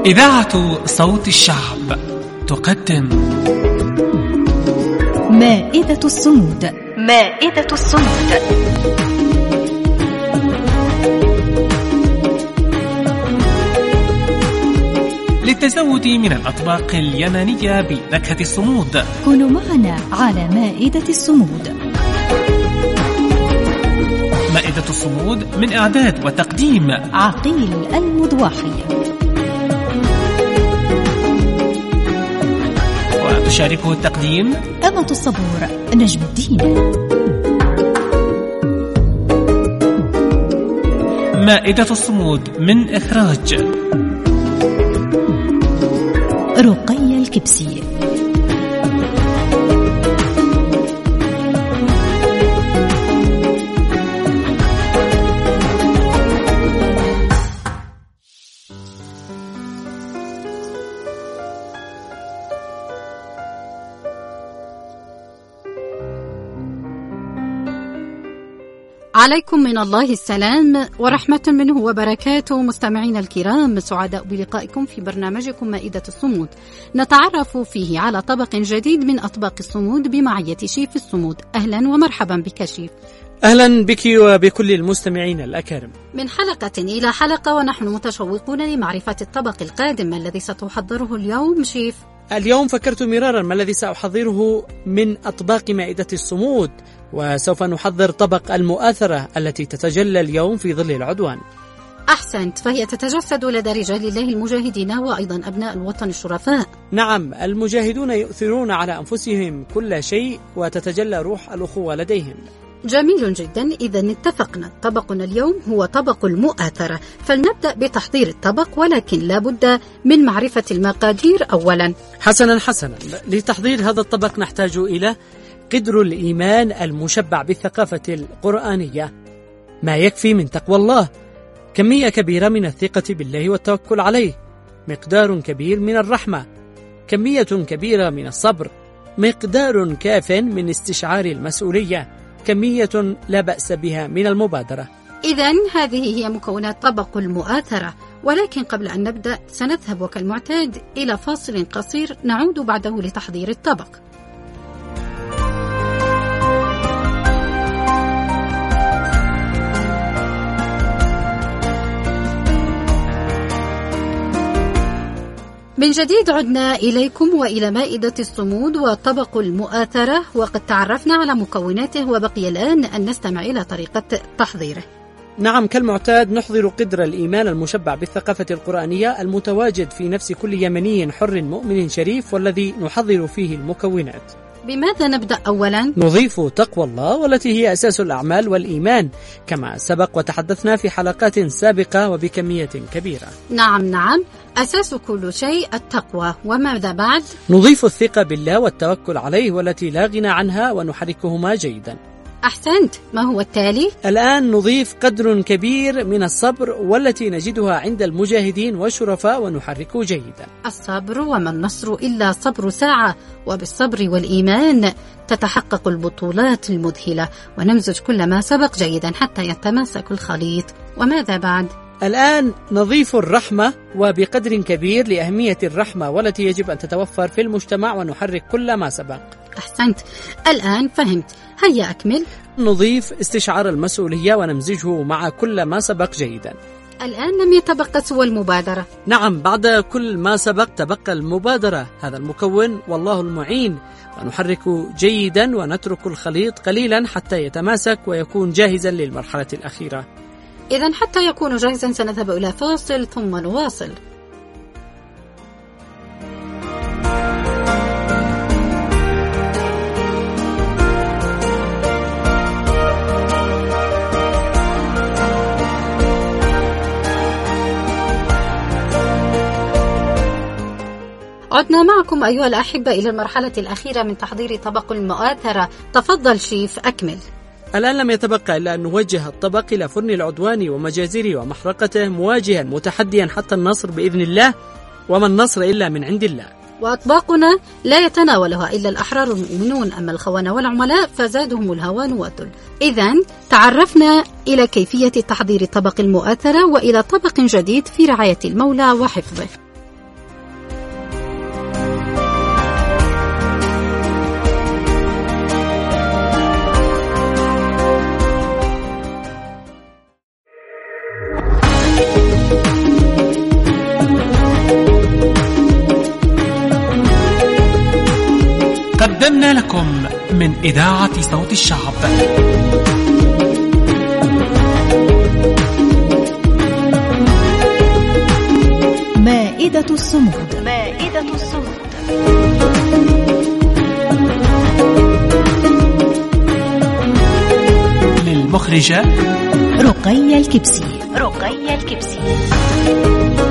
إذاعة صوت الشعب تقدم مائدة الصمود. مائدة الصمود. للتزود من الأطباق اليمنية بنكهة الصمود. كونوا معنا على مائدة الصمود. مائدة الصمود من إعداد وتقديم عقيل المضواحي، وتشاركه التقديم أمة الصبور نجم الدين. مائدة الصمود من إخراج رقية الكبسي. عليكم من الله السلام ورحمة منه وبركاته. مستمعينا الكرام، سعداء بلقائكم في برنامجكم مائدة الصمود، نتعرف فيه على طبق جديد من أطباق الصمود بمعية شيف الصمود. أهلا ومرحبا بك شيف. أهلا بك وبكل المستمعين الأكارم. من حلقة إلى حلقة ونحن متشوقون لمعرفة الطبق القادم. ما الذي ستحضره اليوم شيف؟ اليوم فكرت مرارا ما الذي سأحضره من أطباق مائدة الصمود، وسوف نحضر طبق المؤاثرة التي تتجلى اليوم في ظل العدوان. أحسنت، فهي تتجسد لدى رجال الله المجاهدين وأيضا أبناء الوطن الشرفاء. نعم، المجاهدون يؤثرون على أنفسهم كل شيء وتتجلى روح الأخوة لديهم. جميل جدا، إذا اتفقنا. طبقنا اليوم هو طبق المؤاثرة، فلنبدأ بتحضير الطبق، ولكن لابد من معرفة المقادير أولا. حسنا، لتحضير هذا الطبق نحتاج إلى قدر الإيمان المشبع بالثقافة القرآنية، ما يكفي من تقوى الله، كمية كبيرة من الثقة بالله والتوكل عليه، مقدار كبير من الرحمة، كمية كبيرة من الصبر، مقدار كاف من استشعار المسؤولية، كمية لا بأس بها من المبادرة. إذن هذه هي مكونات طبق المؤاثرة، ولكن قبل أن نبدأ سنذهب وكالمعتاد إلى فاصل قصير، نعود بعده لتحضير الطبق. من جديد عدنا إليكم وإلى مائدة الصمود وطبق المؤاثرة، وقد تعرفنا على مكوناته، وبقي الآن أن نستمع إلى طريقة تحضيره. نعم، كالمعتاد نحضر قدر الإيمان المشبع بالثقافة القرآنية المتواجد في نفس كل يمني حر مؤمن شريف، والذي نحضر فيه المكونات. بماذا نبدأ أولا؟ نضيف تقوى الله، والتي هي أساس الأعمال والإيمان كما سبق وتحدثنا في حلقات سابقة وبكمية كبيرة. نعم، أساس كل شيء التقوى. وماذا بعد؟ نضيف الثقة بالله والتوكل عليه، والتي لا غنى عنها، ونحركهما جيدا. أحسنت، ما هو التالي؟ الآن نضيف قدر كبير من الصبر، والتي نجدها عند المجاهدين والشرفاء، ونحركه جيدا. الصبر، وما النصر إلا صبر ساعة، وبالصبر والإيمان تتحقق البطولات المذهلة. ونمزج كل ما سبق جيدا حتى يتماسك الخليط. وماذا بعد؟ الآن نضيف الرحمة، وبقدر كبير لأهمية الرحمة والتي يجب أن تتوفر في المجتمع، ونحرك كل ما سبق. أحسنت، الآن فهمت، هيا أكمل. نضيف استشعار المسؤولية، ونمزجه مع كل ما سبق جيدا. الآن لم يتبقى سوى المبادرة. نعم، بعد كل ما سبق تبقى المبادرة، هذا المكون والله المعين، ونحرك جيدا ونترك الخليط قليلا حتى يتماسك ويكون جاهزا للمرحلة الأخيرة. إذن حتى يكون جاهزا سنذهب إلى فاصل ثم نواصل. عدنا معكم أيها الأحبة إلى المرحلة الأخيرة من تحضير طبق المؤاثرة. تفضل شيف، أكمل. الآن لم يتبقى إلا أن نوجه الطبق إلى فرن العدوان ومجازره ومحرقته، مواجها متحديا حتى النصر بإذن الله، وما النصر إلا من عند الله. وأطباقنا لا يتناولها إلا الأحرار المؤمنون، أما الخونة والعملاء فزادهم الهوان والذل. إذن تعرفنا إلى كيفية تحضير طبق المؤاثرة وإلى طبق جديد في رعاية المولى وحفظه. قدمنا لكم من إذاعة صوت الشعب. مائدة الصمود. مائدة الصمود. للمخرجة رقية الكبسي. رقية الكبسي.